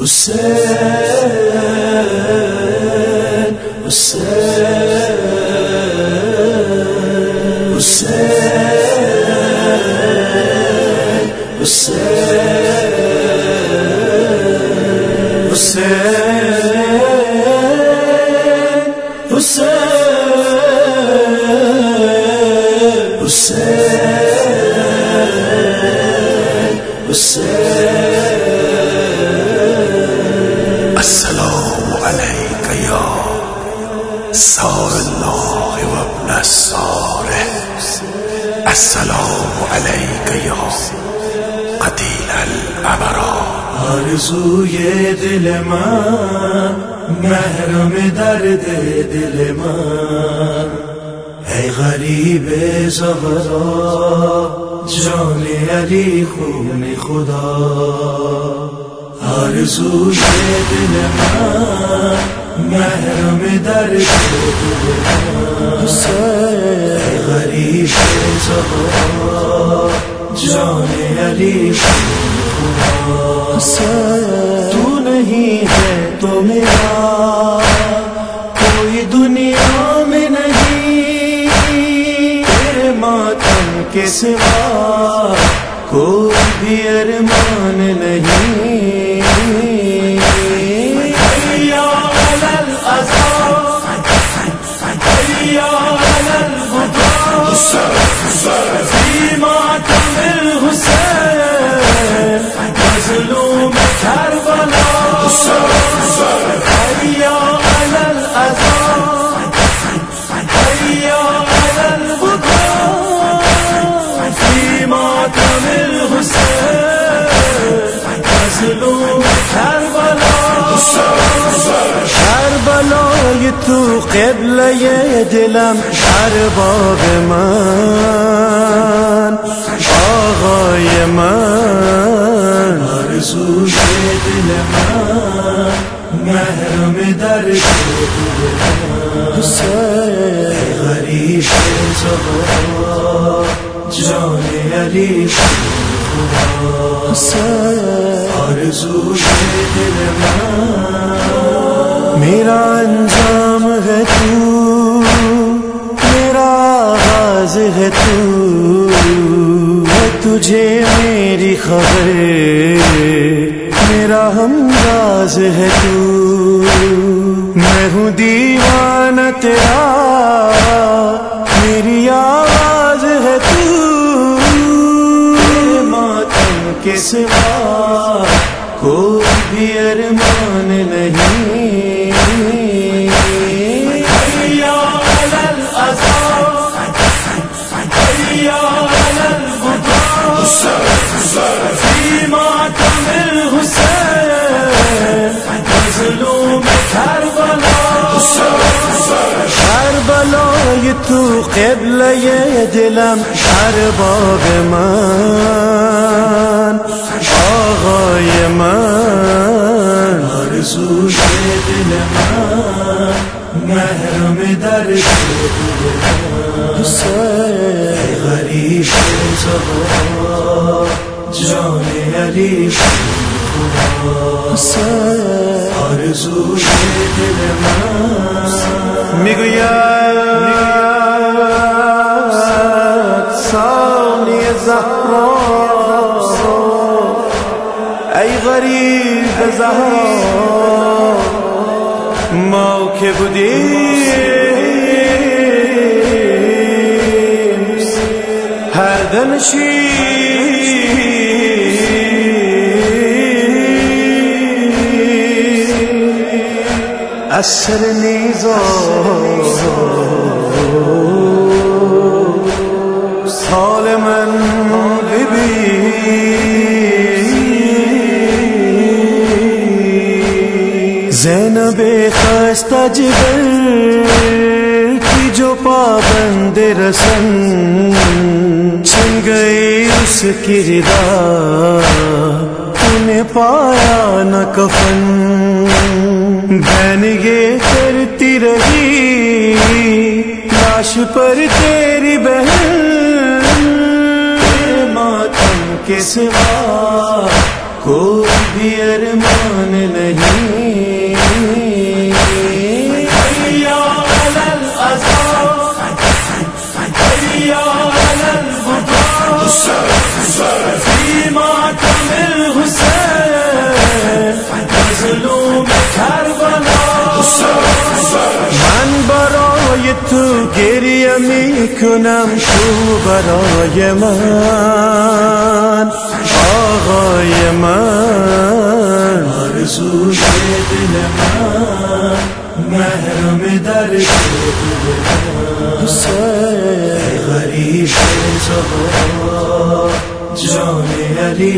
حسین حسین حسین حسین حسین حسین حسین السلام عليك يا سار الله وابن الساره السلام عليك يا قتيل الابرار آرزوی دل من محرم درد دل من ای غریب زهرا جان علی خون خدا آرزوی دل من محرم درد دل من ای غریب زهرا جان علی خون خدا تو نہیں ہے تو میرا کوئی دنیا میں نہیں تیرے ماتم کے سوا کوئی بھی ارمان نہیں حیا علی الازار حیا علی الغبار فی ماتم الحسین مظلوم کربلا حیا علی الازار حیا علی الغبار فی ماتم مظلوم کربلا کربلای تو قبله دلم ارباب من آقای من آرزوی دل من محرم درد دل من ای غریب زهرا جان علی آرزوی دل من میرا انجام ہے تو میرا آغاز ہے تو ہے تجھے میری خبر میرا ہمراز ہے تو میں ہوں دیوانہ تیرا میری آواز ہے تو کے سوا کوئی بھی ارمان نہیں حیا علی الازار حیا علی الغبار فی ماتم الحسین مظلوم کربلا کربلای تو قبله دلم ارباب من آقای من آرزوی دل من محرم درد دل من ای غریب زهرا جان علی آرزوی دل من میگوید ثانی زهرا ای غریب زهرا ما که بودیم هر دمشی اثر نیزا حال من ببین زینب خستہ جگر کی جو پابند رسن چھن گئی اس کی ردا تُونے پایا نہ کفن بہن یہ کرتی رہی لاش پر تیری بہن تیرے ماتم کے سوا کوئی भी अरमान नहीं। हैया अलल अज़ा हैया अलल बुका फी मातमिल हुसैन मज़लूम करबला। من برای تو گریه میکنم تو برای من آقای من. آرزوی دل من محرم در حسین غریب زهرا جان علی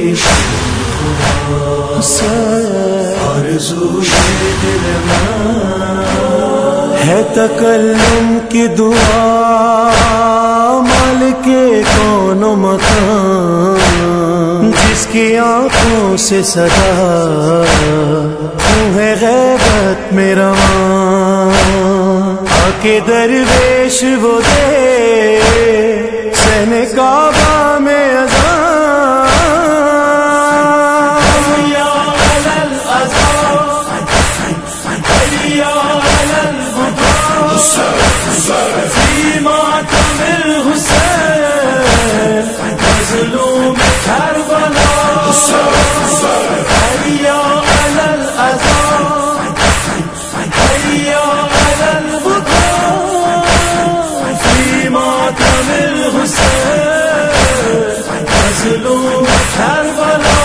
حسین. آرزوی دل من ہے تکلم کی دعا مالک کون و مکان جس کی آنکھوں سے صدا تو ہے غیبت میں رواں آکے درویش وہ دے سہنے کعبہ میں اذان. فی ماتم الحسین مظلوم کربلا. حیا علی العزا حیا علی البکا فی ماتم الحسین مظلوم کربلا.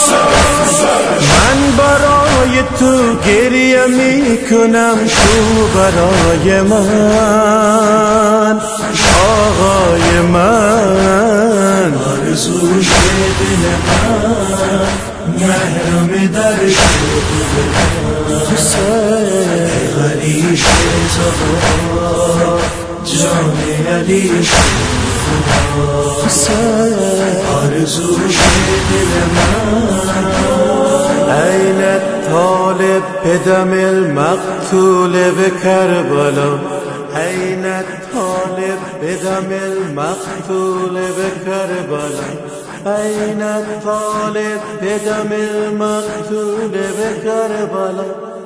من برای تو گریه میکنم تو برای من آقای من. آرزوی دل من محرم در حسین غریب زهرا جان علی حسین. آرزوی دل من أين الطالب بدم المقتول بكربلا أين الطالب بدم المقتول بكربلا أين الطالب بدم المقتول بكربلا.